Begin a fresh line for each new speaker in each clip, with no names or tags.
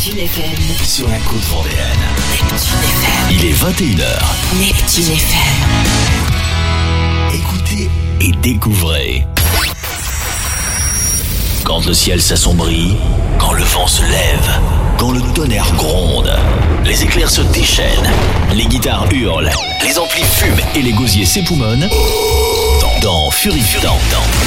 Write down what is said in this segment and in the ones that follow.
Neptune FM.
Sur la côte vendéenne.
Neptune FM.
Il est 21h.
Neptune FM.
Écoutez et découvrez. Quand le ciel s'assombrit, quand le vent se lève, quand le tonnerre gronde, les éclairs se déchaînent, les guitares hurlent, les amplis fument et les gosiers s'époumonnent. Dans Furifiant.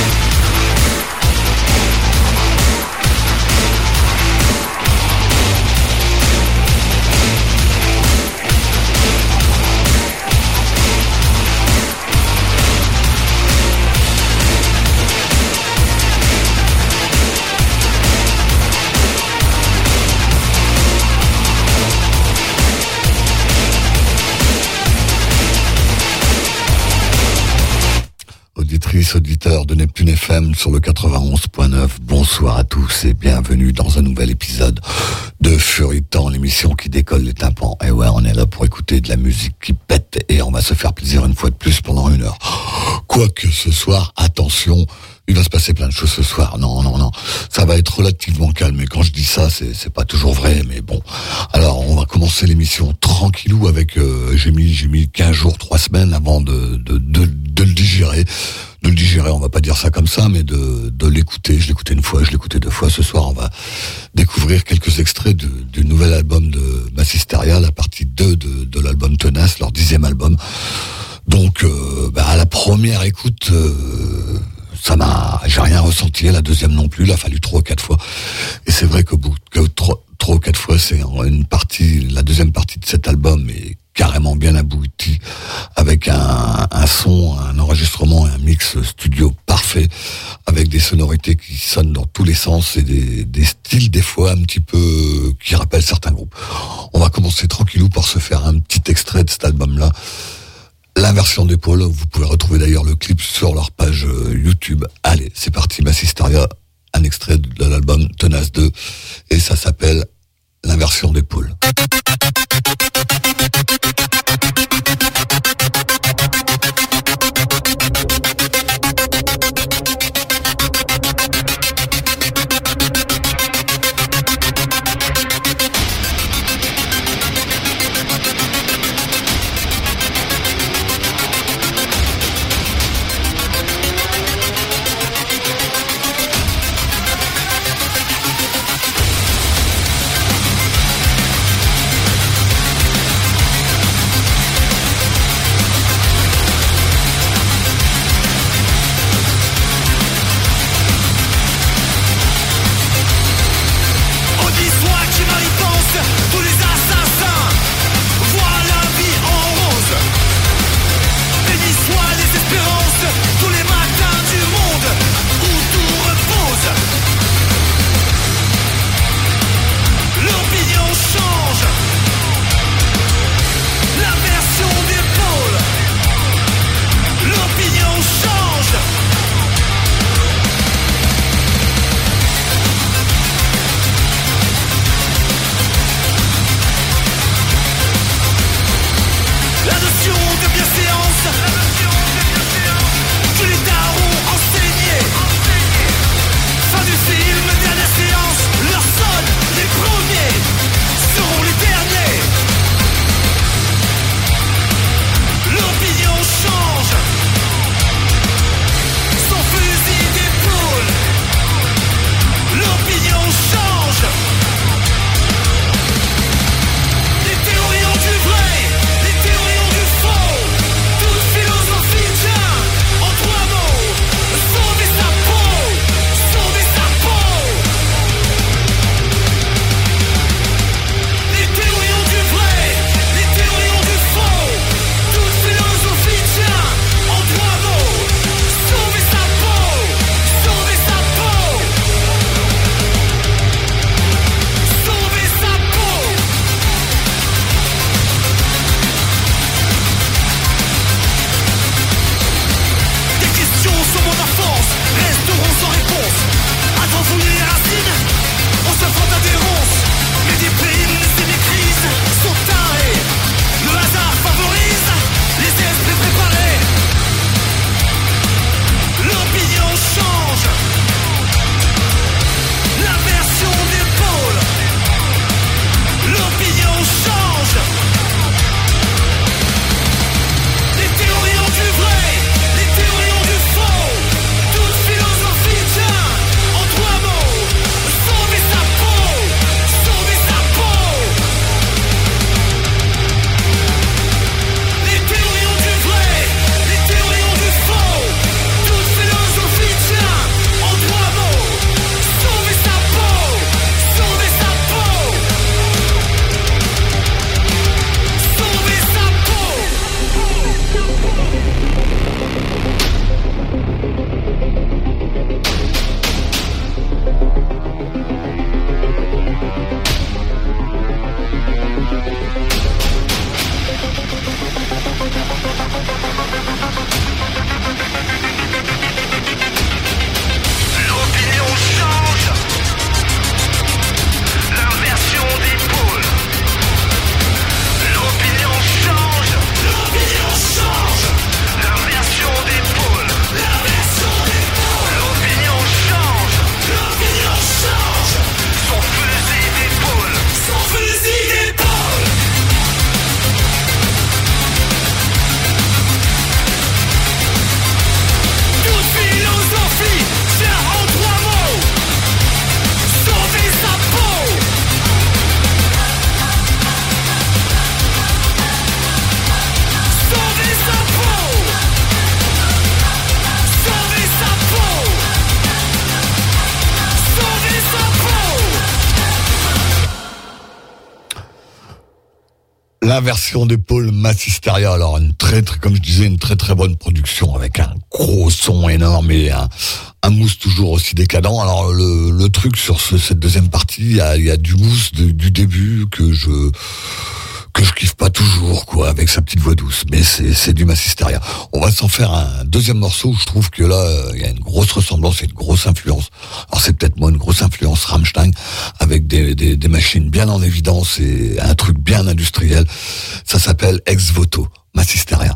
Auditeurs de Neptune FM sur le 91.9, bonsoir à tous et bienvenue dans un nouvel épisode de Furitan, l'émission qui décolle les tympans. Et ouais, on est là pour écouter de la musique qui pète et on va se faire plaisir une fois de plus pendant une heure. Quoique ce soir, attention, il va se passer plein de choses ce soir. Non, ça va être relativement calme. Et quand je dis ça, c'est pas toujours vrai, mais bon. Alors, on va commencer l'émission tranquillou avec, j'ai mis 15 jours, 3 semaines avant de le digérer. De le digérer, on va pas dire ça comme ça, mais de l'écouter. Je l'écoutais une fois, je l'écoutais 2 fois. Ce soir, on va découvrir quelques extraits du nouvel album de Massisteria, la partie 2 de l'album Tenace, leur 10e album. Donc, à la première écoute, j'ai rien ressenti, la deuxième non plus, il a fallu 3 ou 4 fois. Et c'est vrai que 3 ou 4 fois, c'est la deuxième partie de cet album est carrément bien abouti, avec un son, un enregistrement et un mix studio parfait, avec des sonorités qui sonnent dans tous les sens et des styles des fois un petit peu qui rappellent certains groupes. On va commencer tranquillou par se faire un petit extrait de cet album-là. L'inversion d'épaule, vous pouvez retrouver d'ailleurs le clip sur leur page YouTube. Allez, c'est parti, Massisteria, un extrait de l'album Tenace 2, et ça s'appelle L'inversion d'épaule. La version d'épaule Massisteria, alors comme je disais, une très très bonne production avec un gros son énorme et un mousse toujours aussi décadent. Alors le truc sur cette deuxième partie, il y a du mousse du début que je kiffe pas toujours, quoi, avec sa petite voix douce, mais c'est du Massisteria. On va s'en faire un deuxième morceau où je trouve que là, il y a une grosse ressemblance et une grosse influence. Alors c'est peut-être moi une grosse influence Rammstein, avec des machines bien en évidence et un truc bien industriel. Ça s'appelle Ex Voto, Massisteria.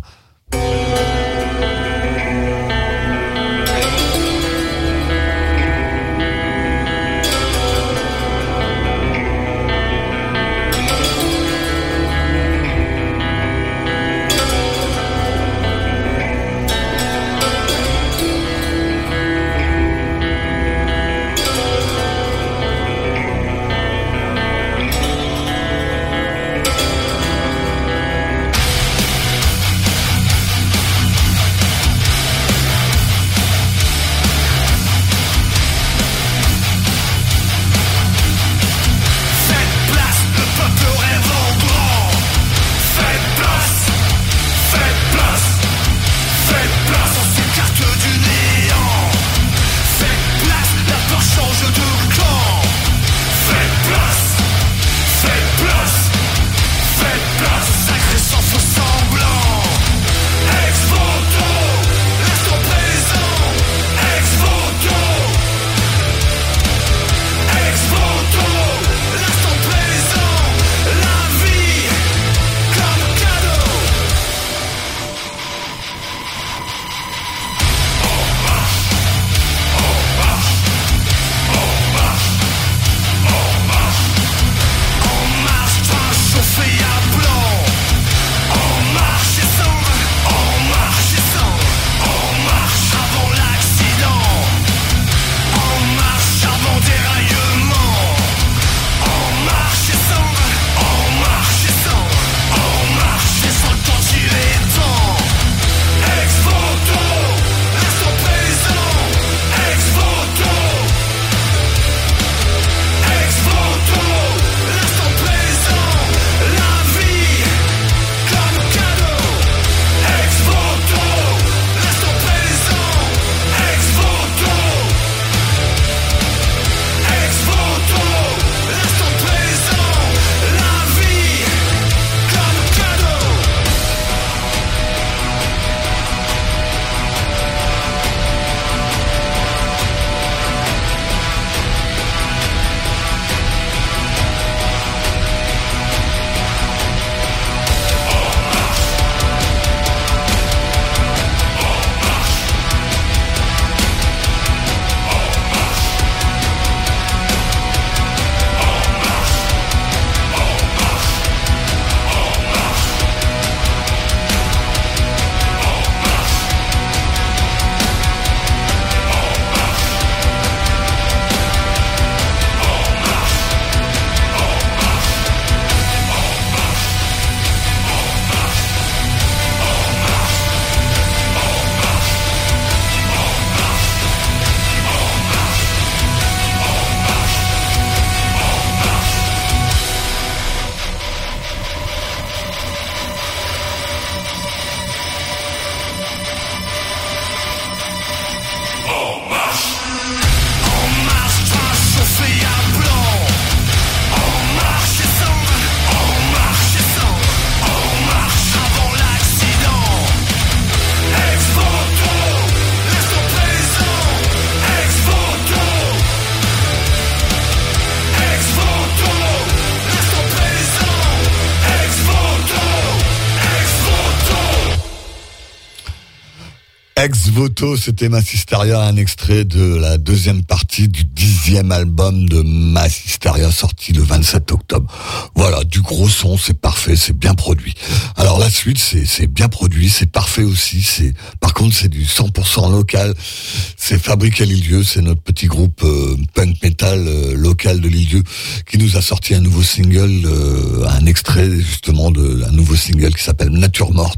Ex Voto, c'était Massisteria, un extrait de la deuxième partie du 10e album de Massisteria, sorti le 27 octobre. Voilà, du gros son, c'est parfait, c'est bien produit. Alors la suite, c'est bien produit, c'est parfait aussi. Par contre, c'est du 100% local. C'est Fabrique à Lilieu, c'est notre petit groupe punk metal local de Lilieu qui nous a sorti un nouveau single, un extrait justement d'un nouveau single qui s'appelle Nature Morte.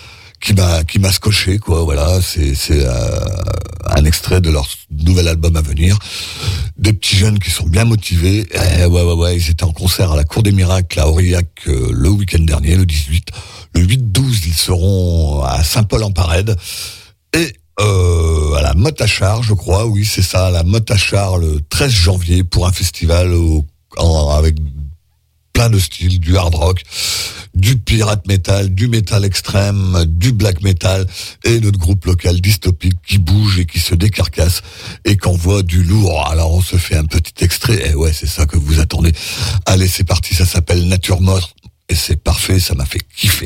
Qui m'a scotché, quoi. Voilà, c'est un extrait de leur nouvel album à venir. des petits jeunes qui sont bien motivés. Ouais, ils étaient en concert à la Cour des Miracles à Aurillac le week-end dernier, le 18. Le 8-12, ils seront à Saint-Paul-en-Parède. Et à la Motte-à-Char, je crois, oui, c'est ça, à la Motte-à-Char le 13 janvier pour un festival avec plein de styles, du hard rock, du pirate metal, du metal extrême, du black metal et notre groupe local Dystopique qui bouge et qui se décarcasse et qu'envoie du lourd. Alors on se fait un petit extrait, et ouais, c'est ça que vous attendez. Allez, c'est parti, ça s'appelle Nature Morte et c'est parfait, ça m'a fait kiffer.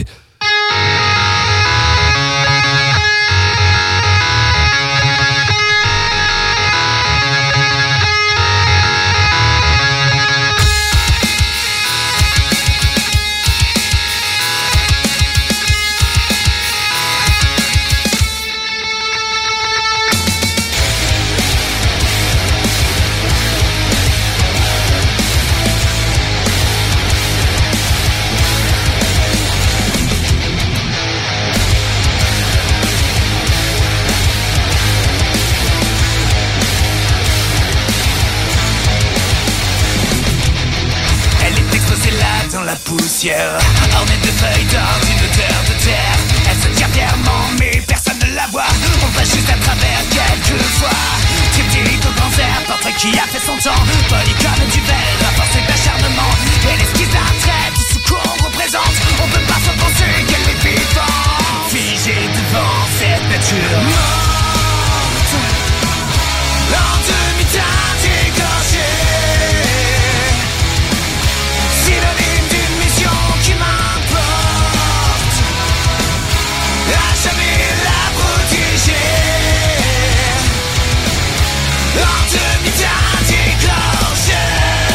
Ornée de feuilles d'or, d'une odeur de terre. Elle se tient fièrement mais personne ne la voit. On va juste à travers quelques fois. Triptyque au grand air, portrait qui a fait son temps. Poli comme du verre, à force d'acharnement. Et l'esquisse d'un trait, tout ce qu'on représente. On peut pas se penser qu'elle est vivante. Figée devant cette nature morte, en demi-teinte égorgée. Synonyme d'une mission qui m'importe, à jamais la protéger. En demi-teinte égorgée.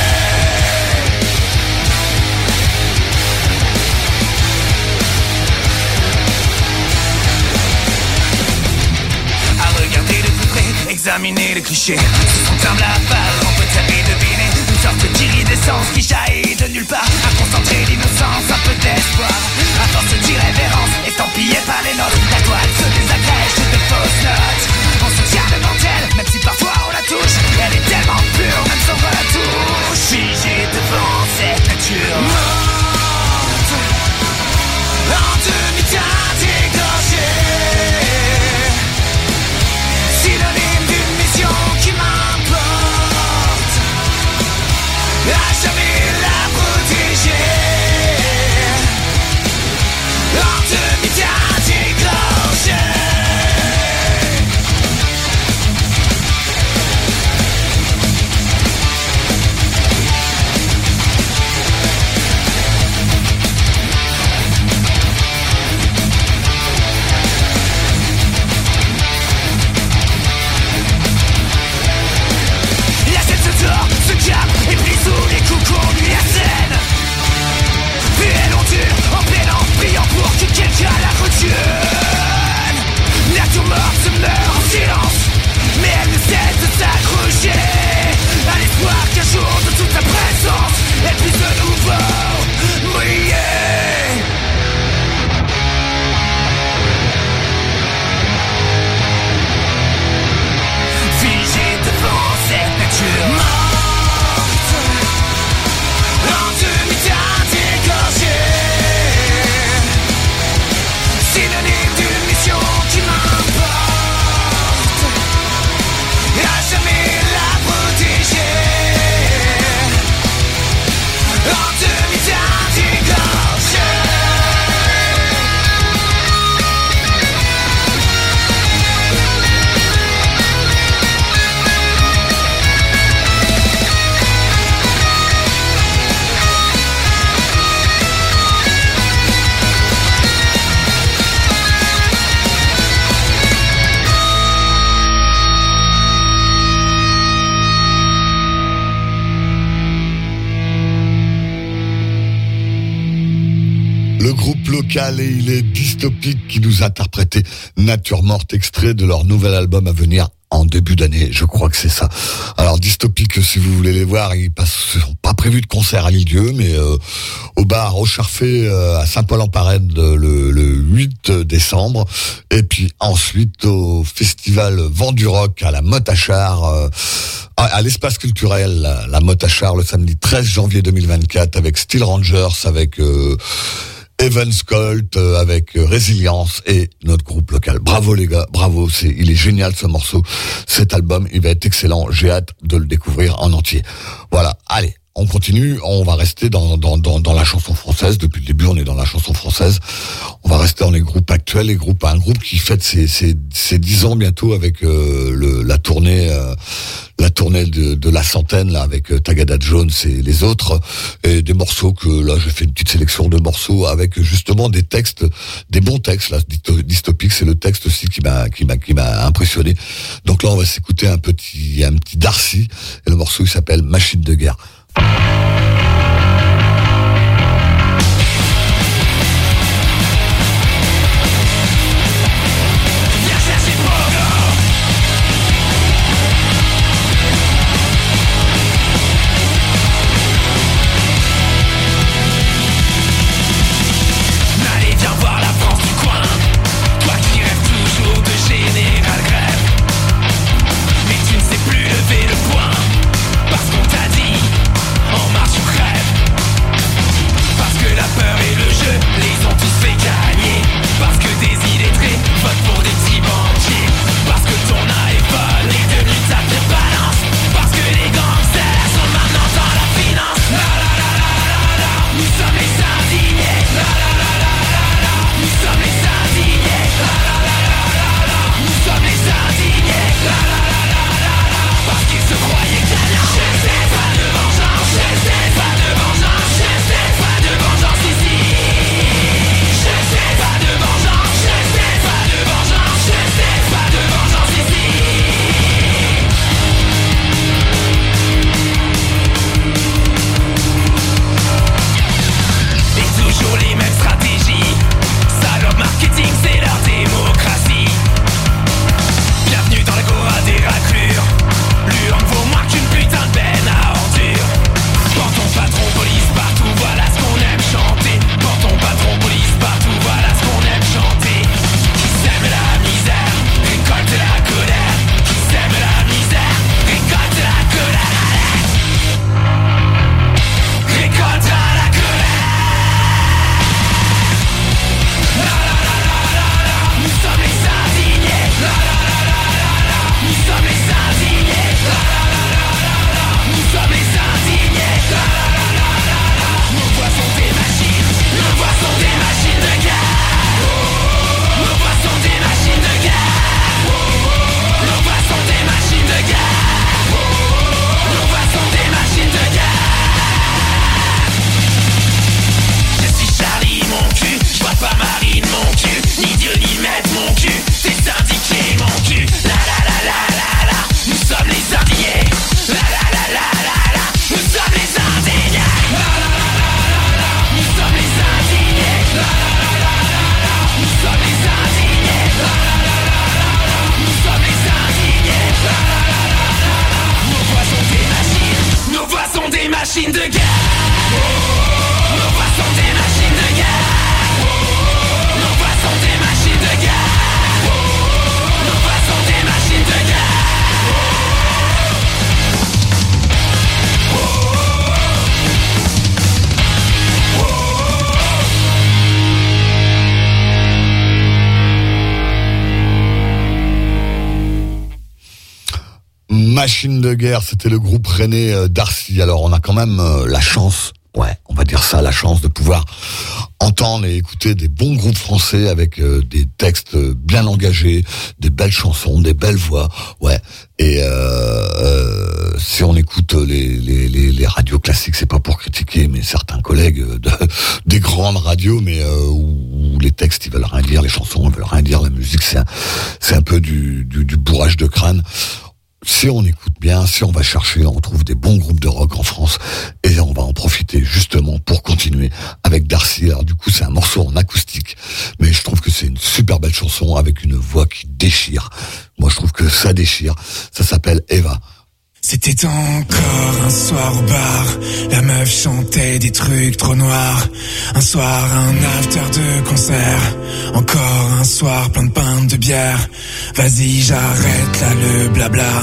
À regarder de plus près, examiner les clichés. Sous son timbre la balle, on peut taper, deviner une sorte d'iridescence qui jaillit de nulle part. À concentrer l'innocence, un peu d'espoir. À force d'irrévérence, estampillée par les notes, la toile se désagrège de fausses notes. On se tient devant elle, même si parfois on la touche. Elle est tellement pure, même sans retouche. Figée devant cette nature morte, en demi-teinte égorgée. Synonyme d'une mission qui m'importe, à jamais la protéger. En demi-teinte égorgée. La scène se tord, se capte et pris sous les coups qu'on lui assène. Puis elle ondule en peinant, priant pour que quelqu'un la retienne. Nature morte se meurt en silence, mais elle ne cesse de s'accrocher à l'espoir qu'un jour de toute sa présence elle puisse de nouveau briller. Figée devant cette nature morte, en demi-teinte égorgée. Synonyme d'une mission qui m'importe, à jamais la protéger. En demi-teinte égorgée.
Le groupe local et il est Dystopique qui nous a interprété Nature Morte, extrait de leur nouvel album à venir en début d'année, je crois que c'est ça. Alors Dystopique, si vous voulez les voir, ils n'ont pas prévu de concert à Lille-Dieu, mais au bar au Charfait à Saint-Paul-en-Parède le 8 décembre, et puis ensuite au festival Vent du Rock à la Motte-à-Char à l'espace culturel, la Motte à Char, le samedi 13 janvier 2024, avec Steel Rangers, avec Evans Colt, avec Résilience et notre groupe local. Bravo les gars, bravo, il est génial ce morceau, cet album, il va être excellent, j'ai hâte de le découvrir en entier. Voilà, allez. On continue, on va rester dans la chanson française. Depuis le début, on est dans la chanson française. On va rester dans les groupes actuels, un groupe qui fête ses 10 ans bientôt avec la tournée de la centaine là avec Tagada Jones et les autres, et des morceaux que là j'ai fait une petite sélection de morceaux avec justement des textes, des bons textes là. Dystopique, c'est le texte aussi qui m'a impressionné. Donc là, on va s'écouter un petit Darcy, et le morceau il s'appelle Machine de guerre.
machines de guerre. Nos voix sont des machines de guerre. Nos voix sont des machines de guerre. Nos voix sont des machines de guerre.
Machine de guerre, c'était le groupe rennais Darcy. Alors on a quand même la chance, on va dire ça, la chance de pouvoir entendre et écouter des bons groupes français avec des textes bien engagés, des belles chansons, des belles voix, Et si on écoute les radios classiques, c'est pas pour critiquer, mais certains collègues des grandes radios, mais où les textes ils veulent rien dire, les chansons ils veulent rien dire, la musique c'est un peu du bourrage de crâne. Si on écoute bien, si on va chercher, on trouve des bons groupes de rock en France et on va en profiter justement pour continuer avec Darcy. Alors du coup, c'est un morceau en acoustique, mais je trouve que c'est une super belle chanson avec une voix qui déchire. Moi, je trouve que ça déchire. Ça s'appelle Eva.
C'était encore un soir au bar, la meuf chantait des trucs trop noirs. Un soir, un after de concert, encore un soir plein de pintes de bière. Vas-y, j'arrête là le blabla,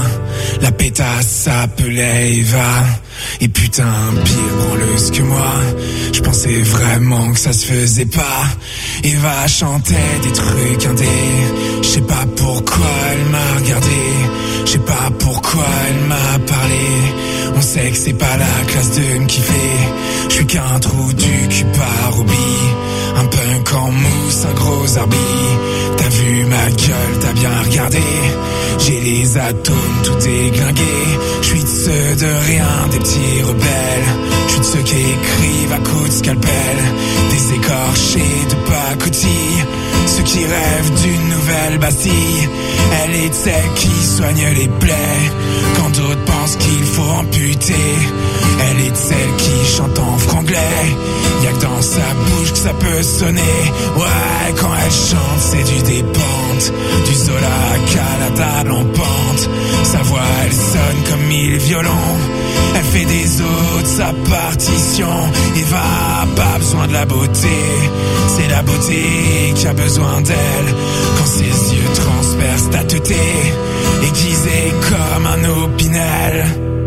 La pétasse s'appelait Eva. Et putain, pire branleuse que moi. Je pensais vraiment que ça se faisait pas. Eva chantait des trucs indés. Je sais pas pourquoi elle m'a regardé. Je sais pas pourquoi elle m'a parlé. On sait que c'est pas la classe de me kiffer. Je suis qu'un trou du cul par hobby. Un punk en mousse, un gros arbi. T'as vu ma gueule, t'as bien regardé. J'ai les atomes tout déglingués. Je suis de ceux de rien, des petits rebelles. Je suis de ceux qui écrivent à coups de scalpel. Des écorchés de pacotille. Ceux qui rêvent d'une nouvelle Bastille. Elle est de celle qui soigne les plaies quand d'autres pensent qu'il faut amputer. Elle est de celle qui chante en franglais. Y'a que dans sa bouche que ça peut sonner. Ouais, quand elle chante c'est du dépente. Du Zola à la table en pente. Sa voix elle sonne comme 1000 violons. Elle fait des autres sa partition. Eva a pas besoin de la beauté. C'est la beauté qui a besoin d'elle. Quand ses yeux transpercent ta teuté, aiguisée comme un opinel.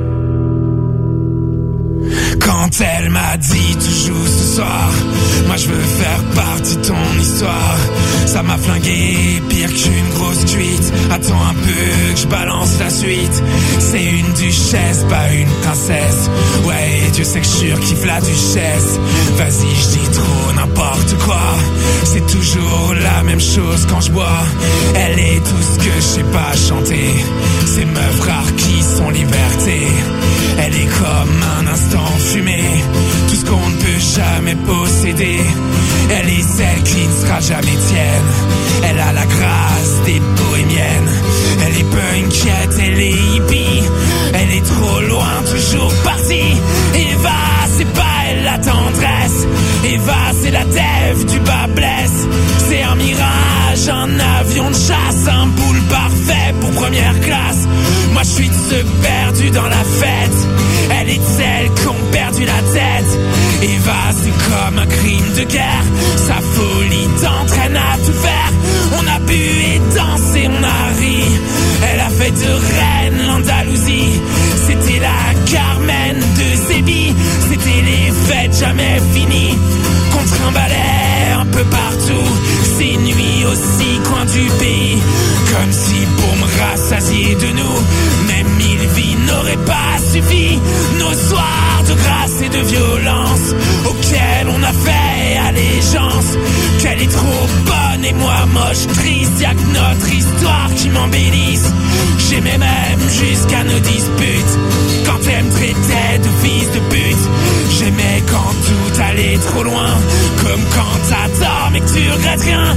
Quand elle m'a dit tu joues ce soir, moi je veux faire partie de ton histoire. Ça m'a flingué pire qu'une grosse cuite. Attends un peu que je balance la suite. C'est une duchesse, pas une princesse. Ouais, Dieu sait que je surkiffe la duchesse. Vas-y, je dis trop n'importe quoi. C'est toujours la même chose quand je bois. Elle est tout ce que je sais pas chanter. Ces meufs rares qui sont liberté. Elle est comme un instant fumé. Tout ce qu'on ne peut jamais posséder. Elle est celle qui ne sera jamais tienne. Elle a la grâce des bohémiennes. Elle est punkette, elle est hippie. Elle est trop loin, toujours partie. Eva, c'est pas elle la tendresse. Eva, c'est la dev du bas blesse. C'est un mirage, un avion de chasse. Un boule parfait pour première classe. Moi je suis de ceux perdus dans la fête. Elle est de celles qui ont perdu la tête. Eva, c'est comme un crime de guerre. Sa folie t'entraîne à tout faire. On a bu et dansé, on a ri. Elle a fait de Rennes l'Andalousie. C'était la Carmen de Sébi. C'était les fêtes jamais finies. Qu'on trimballait un peu partout. Ces nuits aux 6 coins du pays. Comme si pour me rassasier de nous, même 1000 vies n'auraient pas suffi. Nos soirs de grâce et de violence auxquels on a fait allégeance. Qu'elle est trop bonne et moi moche, triste. Y'a que notre histoire qui m'embellisse. J'aimais même jusqu'à nos disputes. Quand elle me traitait de fils de pute. J'aimais quand tout allait trop loin. Comme quand t'adores mais que tu regrettes rien.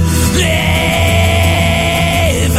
Eva.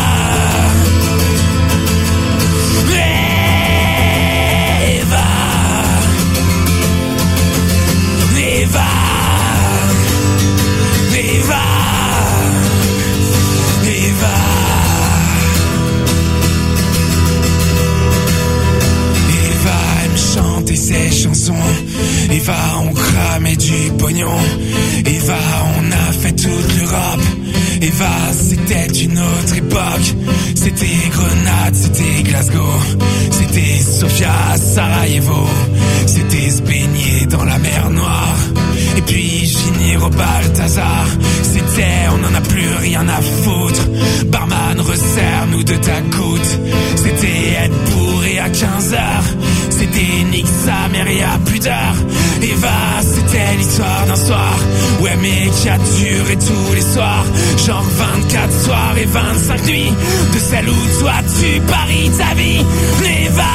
Ses chansons. Eva, on cramait du pognon. Eva, on a fait toute l'Europe. Eva, c'était une autre époque. C'était Grenade, c'était Glasgow. C'était Sofia, Sarajevo. C'était se baigner dans la mer Noire. Et puis finir au Balthazar. C'était, on n'en a plus rien à foutre. Barman, resserre-nous de ta goutte. C'était être bourré à 15h. C'était nique sa mère et à plus d'heure. Eva, c'était l'histoire d'un soir. Ouais mais qui a duré tous les soirs. Genre 24 soirs et 25 nuits. De celle où toi tu paries ta vie. Eva.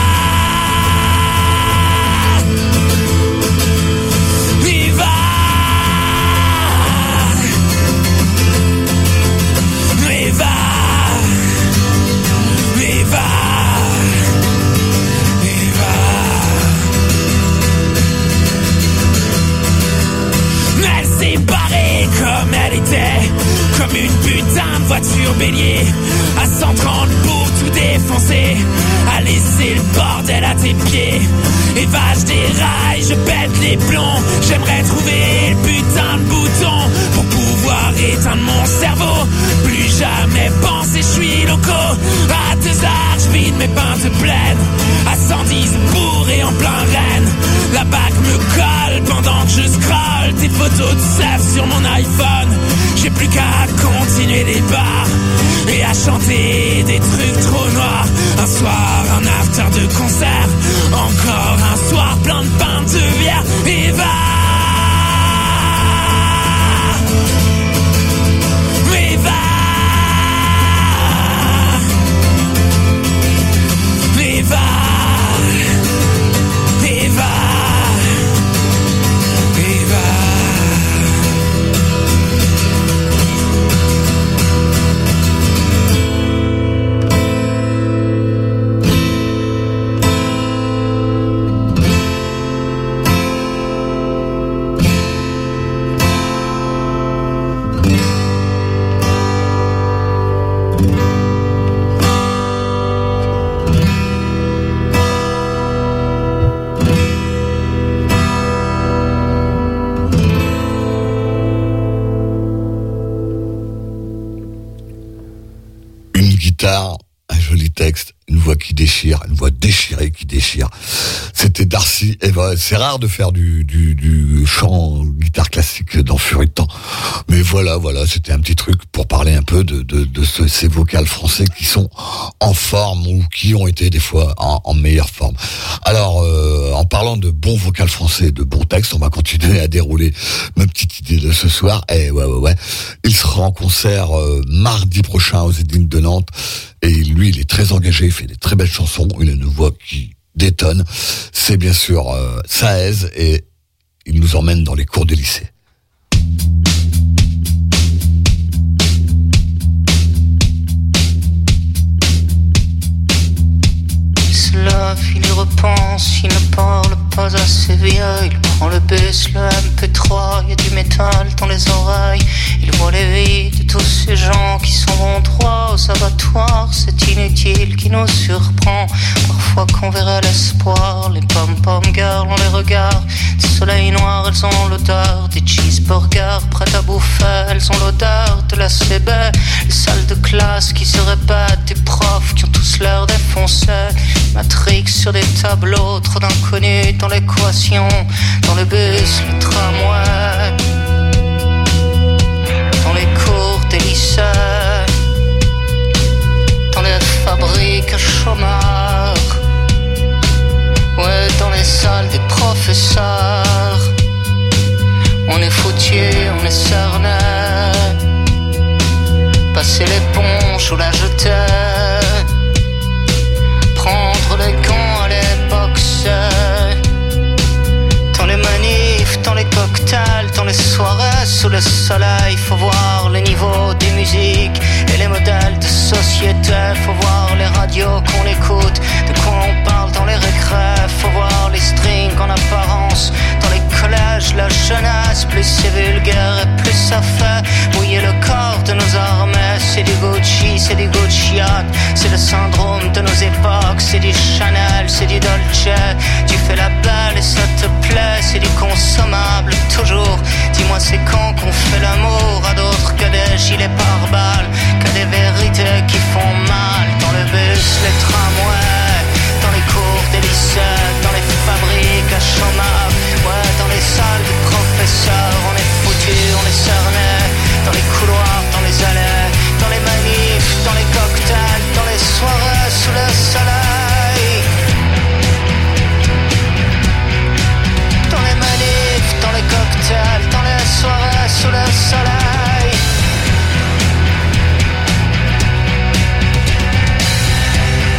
Comme elle était, comme une putain de voiture bélier, à 130 pour tout défoncer, à laisser le bordel à tes pieds. Eva, je déraille, je pète les plombs. J'aimerais trouver le putain de bouton pour pouvoir éteindre mon cerveau. Plus jamais penser, je suis loco. À 2 heures, je vide mes pintes pleines. À 110 bourré en plein Rennes. La bague me colle pendant que je scrolle tes photos de seuf sur mon iPhone. J'ai plus qu'à continuer les bars et à chanter des trucs trop noirs. Un soir, un after de concert. Encore un soir plein de pintes de bière. Et va. Mais va. Mais va. Et va. Et va.
Un joli texte, une voix qui déchire, une voix déchirée qui déchire. C'était Darcy. Et ben, c'est rare de faire du chant guitare classique dans Furie de Temps. Mais voilà, c'était un petit truc pour parler un peu de ces vocales français qui sont en forme ou qui ont été des fois en meilleure forme. Alors, en parlant de bons vocales français, de bons textes, on va continuer à dérouler ma petite idée de ce soir. Et ouais. Il sera en concert mardi prochain aux Zénith de Nantes. Et lui, il est très engagé, il fait des très belles chansons, il a une voix qui détonne. C'est bien sûr Saez et il nous emmène dans les cours des lycées.
Il y repense, il ne parle pas assez bien. Il prend le bus, le MP3, il y a du métal dans les oreilles. Il voit les vies de tous ces gens qui sont en droit aux abattoirs. C'est inutile qui nous surprend. Parfois qu'on verrait l'espoir. Les pom-pom girls ont les regards des soleils noirs, elles ont l'odeur des cheeseburgers prêtes à bouffer. Elles ont l'odeur de la CB, les salles de classe qui se répètent, des profs qui ont tous l'air défoncés. Matrix sur des tableaux, trop d'inconnus dans l'équation. Dans le bus, le tramway, dans les cours des lycées, dans les fabriques à chômeurs, ouais, dans les salles des professeurs. On est foutus, on est cernés. Passer l'éponge ou la jeter. Prendre les gants à l'époque, dans les manifs, dans les cocktails, dans les soirées sous le soleil. Faut voir les niveaux des musiques et les modèles de société. Faut voir les radios qu'on écoute, de quoi on parle dans les récrés. Faut voir les strings en apparence dans les collèges, la jeunesse. Plus c'est vulgaire et plus ça fait mouiller le corps de nos armées. C'est du Gucci, c'est du Gucciane, c'est le syndrome de nos époques. C'est du Chanel, c'est du Dolce. Tu fais la belle et ça te plaît. C'est du consommable toujours. Dis-moi c'est quand qu'on fait l'amour à d'autres que des gilets pare-balles, que des vérités qui font mal. Dans le bus, les tramways, dans les cours des lycées, dans les fabriques à chômage, ouais, dans les salles de professeurs. On est foutus, on est cernés. Dans les couloirs, dans les allées, dans les manifs, dans les cocktails, dans les soirées sous le soleil. Dans les manifs, dans les cocktails, dans les soirées sous le soleil.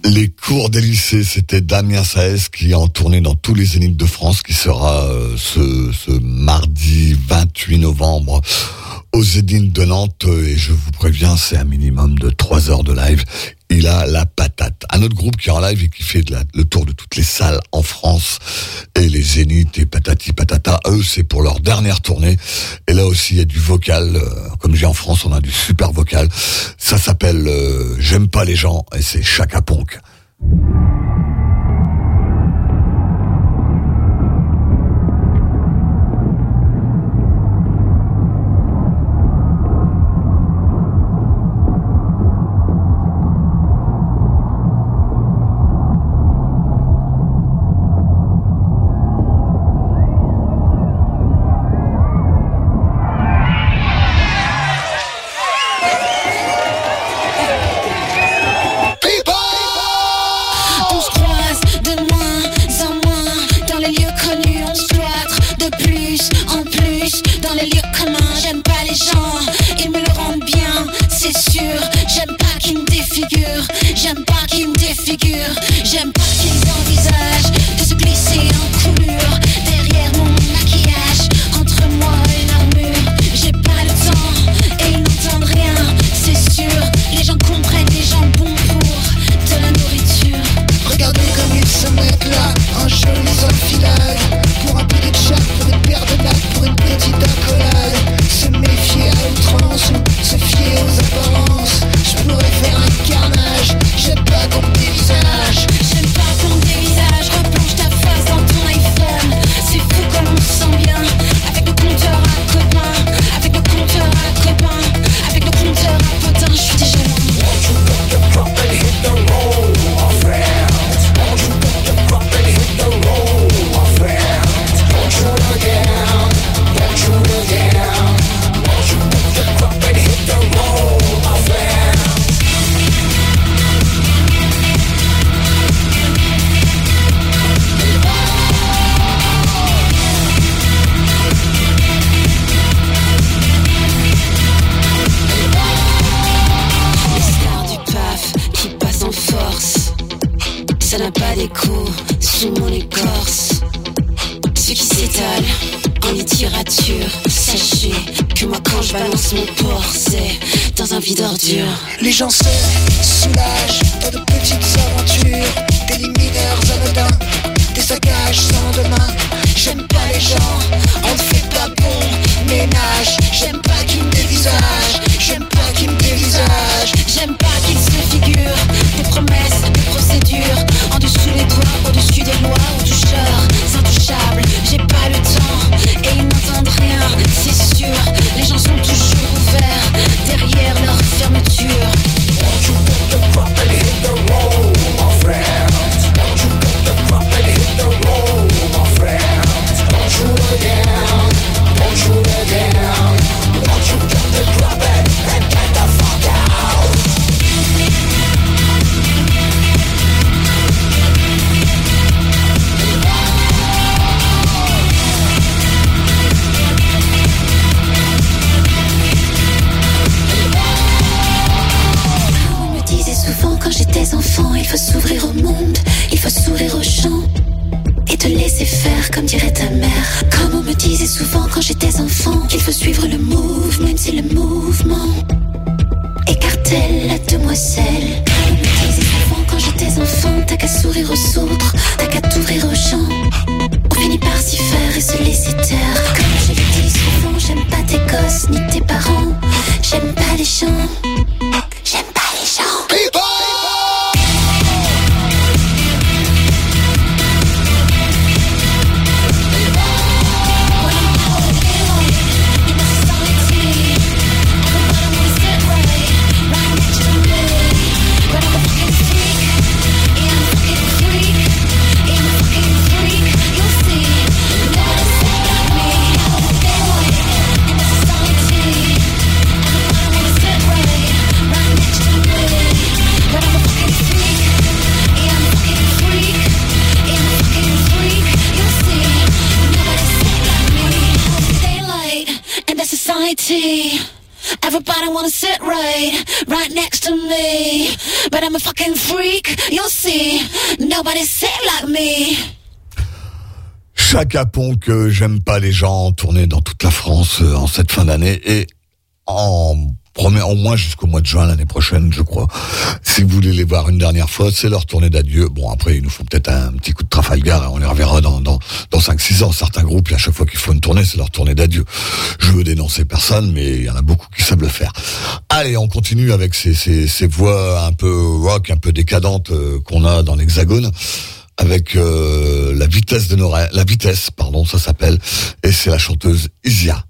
Les cours des lycées, c'était Damien Saez qui est en tournée dans tous les zéniths de France, qui sera ce mardi 28 novembre au Zénith de Nantes. Et je vous préviens, c'est un minimum de 3 heures de live. Il a la patate. Un autre groupe qui est en live et qui fait le tour de toutes les salles en France et les zéniths et patati patata, eux c'est pour leur dernière tournée. Et là aussi il y a du vocal, comme j'ai en France on a du super vocal. Ça s'appelle J'aime pas les gens et c'est Chaka Ponk.
Les gens se soulagent dans de petites aventures, des mineurs anodins, des saccages sans demain. J'aime pas les gens, on ne fait pas bon ménage. J'aime pas qu'ils me dévisagent, j'aime pas qu'ils me dévisagent. J'aime pas qu'ils se figurent des promesses, des procédures, en dessous les doigts, au-dessus des lois, aux toucheurs, intouchables. J'ai pas le temps et ils n'entendent rien, c'est sûr. Les gens sont toujours ouverts derrière leur fermeture. Won't you put the crop and hit the road, my friend? Won't you put the crop and hit the road, my friend? Won't you again? Won't you again? Won't you put the crop and get the fuck out?
Quand j'étais enfant, il faut s'ouvrir au monde, il faut s'ouvrir au champ et te laisser faire comme dirait ta mère. Comme on me disait souvent quand j'étais enfant, qu'il faut suivre le mouvement, c'est le mouvement. Écartèle la demoiselle. Comme on me disait souvent quand j'étais enfant, t'as qu'à sourire aux autres, t'as qu'à t'ouvrir au champ. On finit par s'y faire et se laisser taire. Comme je le dis souvent, j'aime pas tes gosses ni tes parents, j'aime pas les gens, j'aime pas les gens. People! Everybody wanna sit right next to me. But I'm a fucking freak, you'll see. Nobody's sick like me.
Chaka Ponk, j'aime pas les gens, tourné dans toute la France en cette fin d'année et au moins jusqu'au mois de juin l'année prochaine, je crois. Si vous voulez les voir une dernière fois, c'est leur tournée d'adieu. Bon, après, ils nous font peut-être un petit coup de Trafalgar et on les reverra dans 5-6 ans. Certains groupes, à chaque fois qu'ils font une tournée, c'est leur tournée d'adieu. Je veux dénoncer personne, mais il y en a beaucoup qui savent le faire. Allez, on continue avec ces voix un peu rock, un peu décadentes qu'on a dans l'Hexagone. Avec la vitesse, ça s'appelle, et c'est la chanteuse Isia.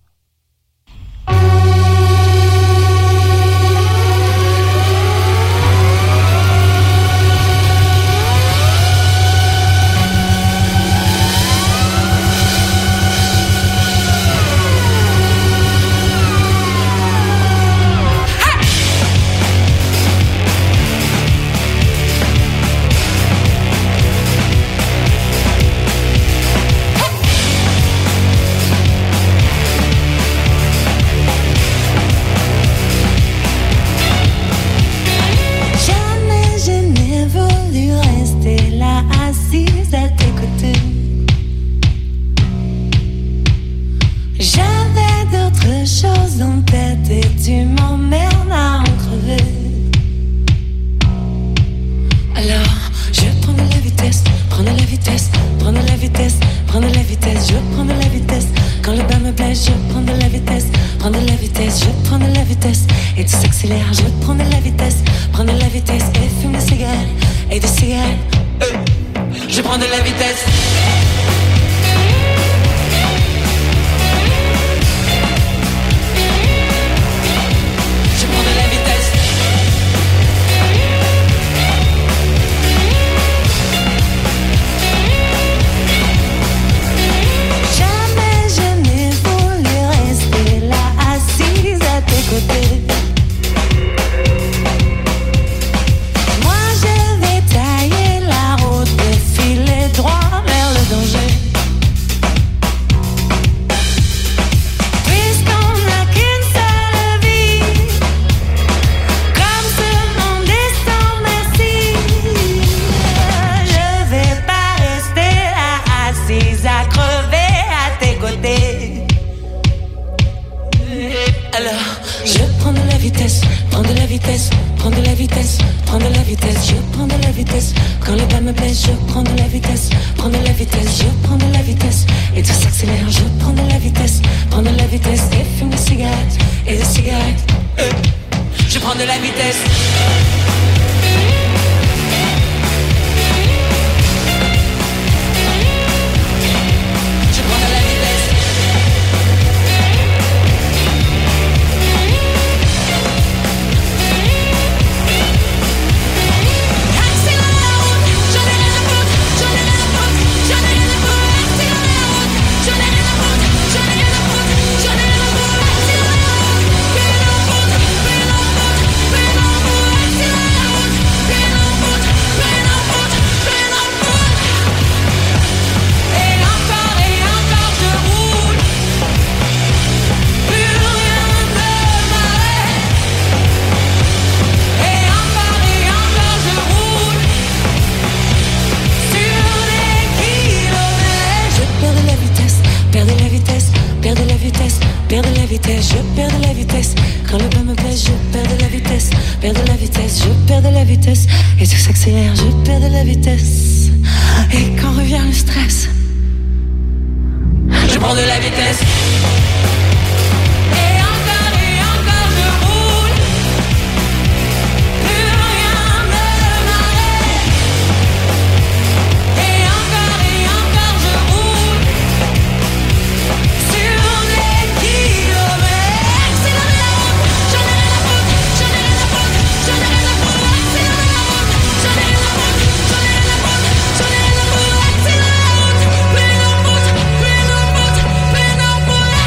Pour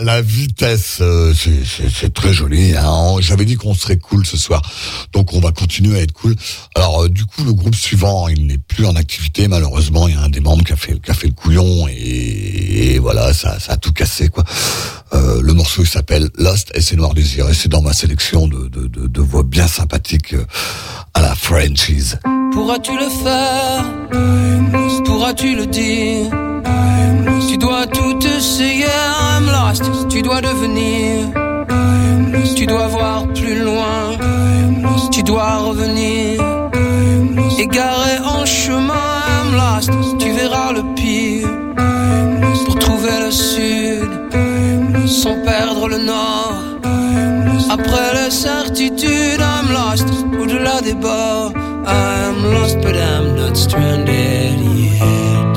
la vitesse, c'est très joli. Hein. J'avais dit qu'on serait cool ce soir, donc on va continuer à être cool. Alors du coup, le groupe suivant, il n'est plus en activité. Malheureusement, il y a un des membres qui a fait le couillon et voilà, ça a tout cassé quoi. Le morceau il s'appelle Lost et c'est Noir Désir et c'est dans ma sélection de voix bien sympathiques à la Frenchies.
Pourras-tu le faire? Pourras-tu le dire? Tu dois tout essayer, I'm lost. Tu dois devenir. Tu dois voir plus loin. Tu dois revenir. Égaré en chemin, I'm lost. Tu verras le pire. Pour trouver le sud, sans perdre le nord. Après les certitudes, I'm lost. Au-delà des bords, I'm lost but I'm not stranded yet.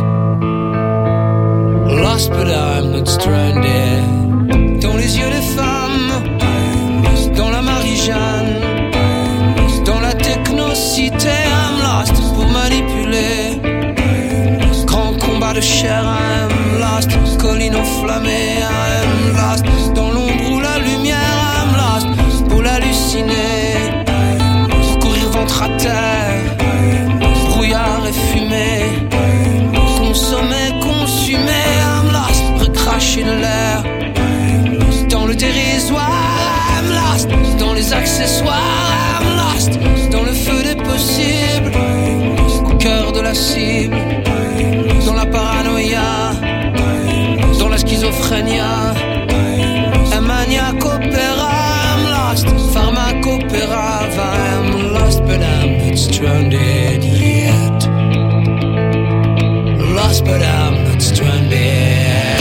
Lost but I'm not stranded. Dans les yeux des femmes, dans la Marie-Jeanne, dans la technocité, I'm lost pour manipuler. Grand combat de chair, I'm lost. Colline enflammée, I'm lost. Dans l'ombre ou la lumière, I'm lost pour l'halluciner. Pour courir ventre à terre, brouillard et fumée. Consommer, consumer, I'm lost. Recracher de l'air dans le dérisoire, I'm lost. Dans les accessoires, I'm lost. Dans le feu des possibles, au cœur de la cible. Dans la paranoïa, dans la schizophrénia. Un maniaque opéra, I'm lost. Pharmacopéra, I'm lost but I'm not stranded yet. Lost but I'm not stranded.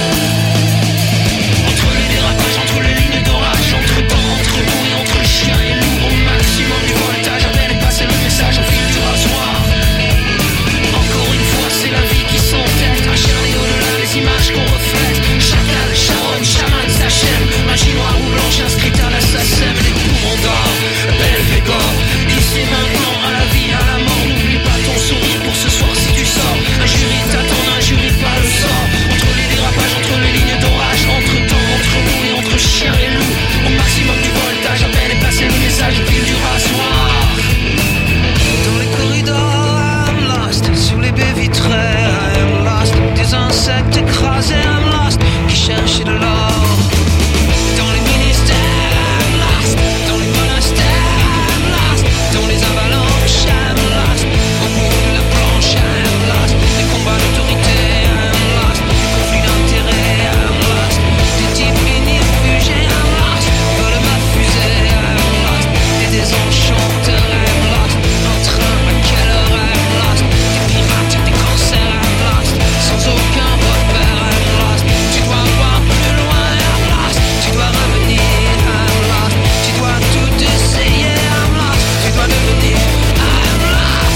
Entre les dérapages, entre les lignes d'orage, entre temps, entre nous et entre le chien et nous, au maximum du voltage, à peine passer le message au fil du rasoir. Encore une fois, c'est la vie qui s'entête, acharnée au-delà des images qu'on reflète. Chacal, charonne, chaman, s'achève, magie noire ou blanche inscrite à la SACEM, les poumons d'or, belle végor. Ici maintenant, à la vie, à la mort, n'oublie pas ton sourire pour ce soir si tu sors. Un jury t'attend, un jury pas le sort. Entre les dérapages, entre les lignes d'orage, entre temps, entre nous et entre chien et loup, au maximum du voltage, à peine est passé le message au fil du rasoir. Dans les corridors, I'm lost. Sur les baies vitrées, I'm lost. Des insectes écrasés, I'm lost. Qui cherchent de l'or. Dans les ministères, I'm lost. Dans les monastères, I'm lost. Dans les avalanches, I'm lost. Au bout de la planche, I'm lost. Des combats d'autorité, I'm lost. Des conflits d'intérêts, I'm lost. Des types finis réfugiés, I'm lost. Vol ma fusée, I'm lost. Des désenchanteurs, I'm lost. Un train, à quelle heure, I'm lost. Des pirates, des cancers, I'm lost. Sans aucun repère, I'm lost. Tu dois voir plus loin, I'm lost. Tu dois revenir, I'm lost. Tu dois tout essayer, I'm lost. Tu dois devenir, I'm lost.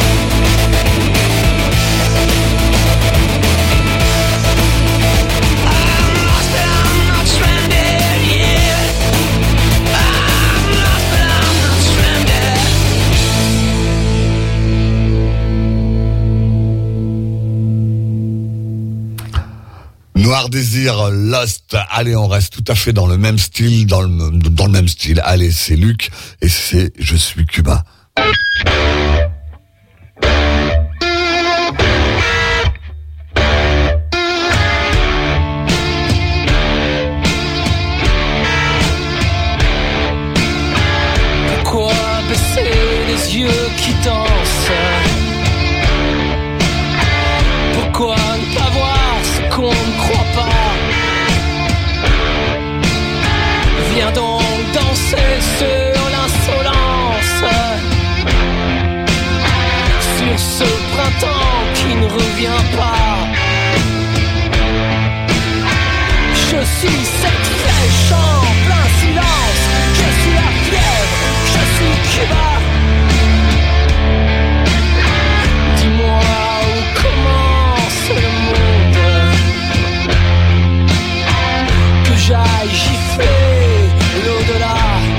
I'm lost but I'm not stranded yet. I'm lost but I'm not stranded.
Noir Désir, Lost. Allez, on reste tout à fait dans le même style, dans le même style. Allez, c'est Luc et c'est Je suis Cuba.
Pourquoi baisser les yeux qui dansent? Pourquoi ne pas voir ce qu'on ne croit pas? Viens donc danser sur l'insolence, sur ce printemps qui ne revient pas. Je suis cette flèche en plein silence. Je suis la fièvre, je suis Cuba. Dis-moi où commence le monde, que j'aille gifler l'au-delà.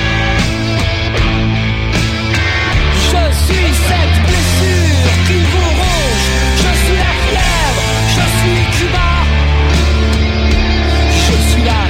Je suis cette blessure qui vous ronge. Je suis la fièvre, je suis Cuba. Je suis la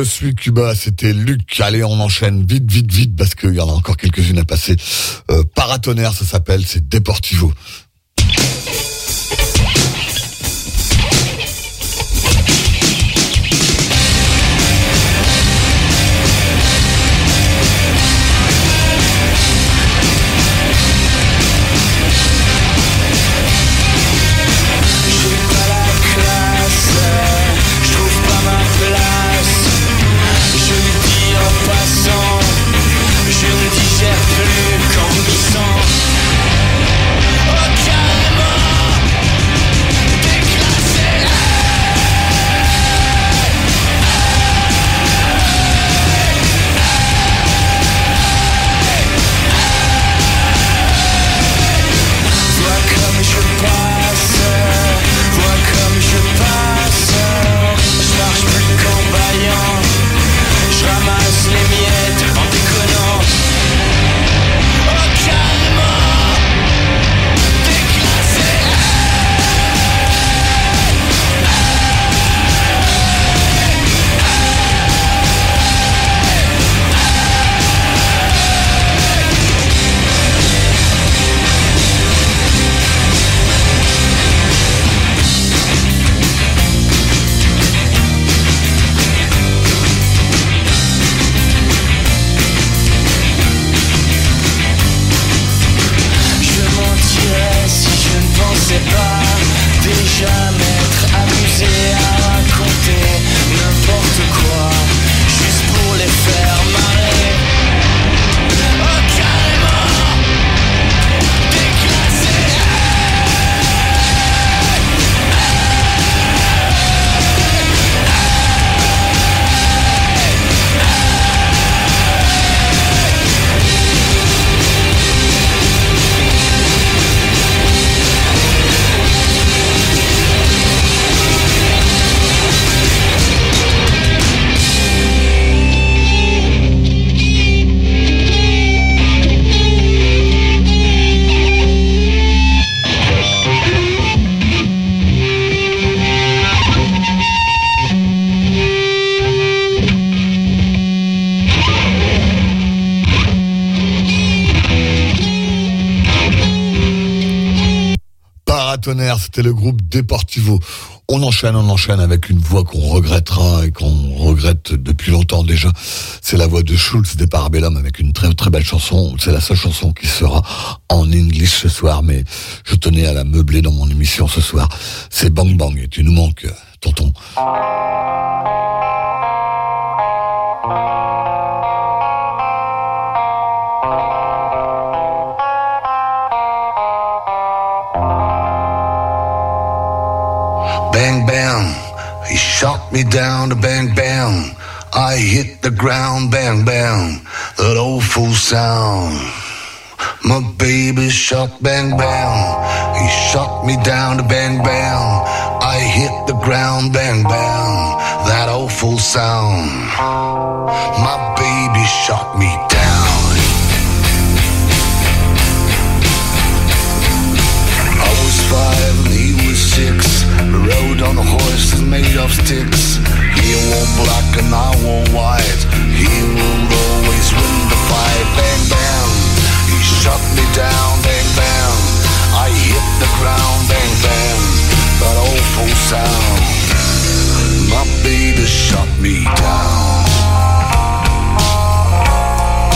Je suis Cuba, c'était Luc. Allez, on enchaîne vite, parce qu'il y en a encore quelques-unes à passer. Paratonnerre, ça s'appelle, c'est Deportivo.
Je ne digère plus qu'en glissant.
Paratonnerre, c'était le groupe Deportivo. On enchaîne avec une voix qu'on regrettera et qu'on regrette depuis longtemps déjà. C'est la voix de Schulz des Parabellum avec une très très belle chanson. C'est la seule chanson qui sera en English ce soir, mais je tenais à la meubler dans mon émission ce soir. C'est Bang Bang et tu nous manques, tonton.
Bang, bang, he shot me down to bang, bang. I hit the ground, bang, bang, that awful sound. My baby shot, bang, bang, he shot me down to bang, bang. I hit the ground, bang, bang, that awful sound. My baby shot me down. I was 5 and he was 6. Rode on a horse made of sticks. He wore black and I wore white. He would always win the fight. Bang, bang, he shot me down. Bang, bang, I hit the ground. Bang, bang, that awful sound. My baby shot me down.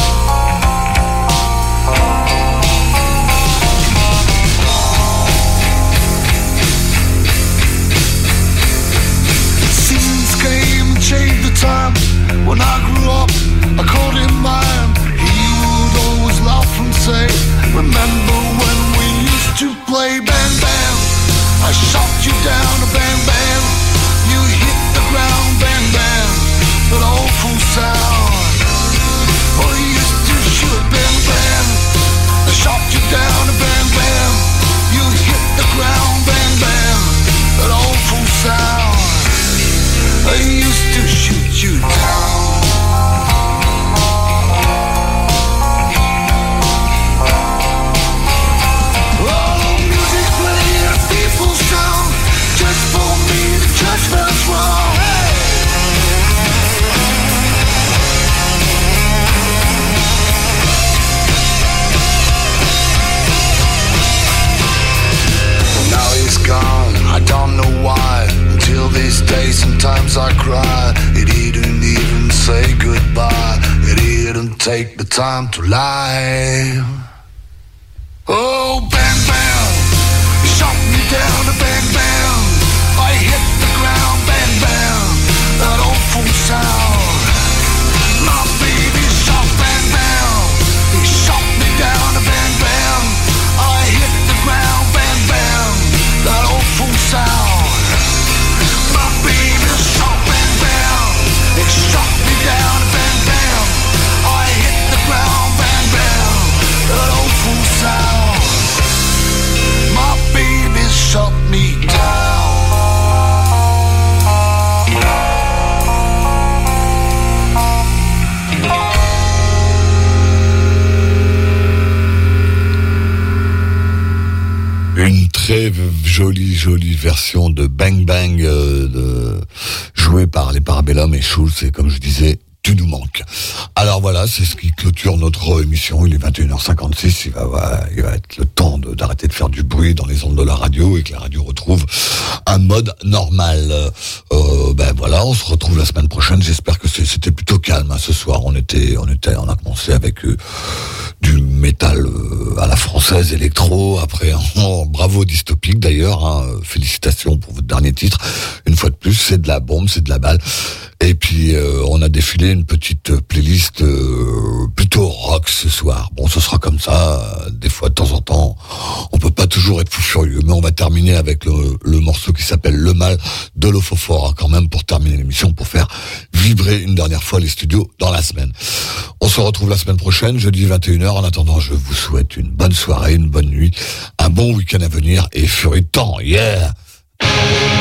take the time to lie. Oh, bang, bang, you shot me down, bang, bang, I hit the ground, bang, bang, that awful sound. My baby shot, bang, bang, he shot me down, bang, bang, I hit the ground, bang, bang, that awful sound. My baby shot, bang, bang, he shot me down, bang, bang, I hit the ground, bang, bang, that awful sound. My baby shot me down.
Une très jolie version de Bang Bang jouée par les Parabellum et Schulz, et comme je disais, tu nous manques. Alors voilà, c'est ce qui clôture notre émission. Il est 21h56, il va être le temps d'arrêter de faire du bruit dans les ondes de la radio et que la radio retrouve un mode normal. Voilà, on se retrouve la semaine prochaine. J'espère que c'était plutôt calme ce soir. On a commencé avec du métal à la française, électro. Après, bravo Dystopique d'ailleurs. Félicitations pour votre dernier titre. Une fois de plus, c'est de la bombe, c'est de la balle. Et puis on a défilé une petite playlist plutôt rock ce soir. Bon, ce sera comme ça, des fois de temps en temps. On peut pas toujours être fou furieux, mais on va terminer avec le morceau qui s'appelle Le Mal de l'Ophophora quand même, pour terminer l'émission, pour faire vibrer une dernière fois les studios dans la semaine. On se retrouve la semaine prochaine, jeudi 21h. En attendant, je vous souhaite une bonne soirée, une bonne nuit, un bon week-end à venir et Fury de temps, yeah!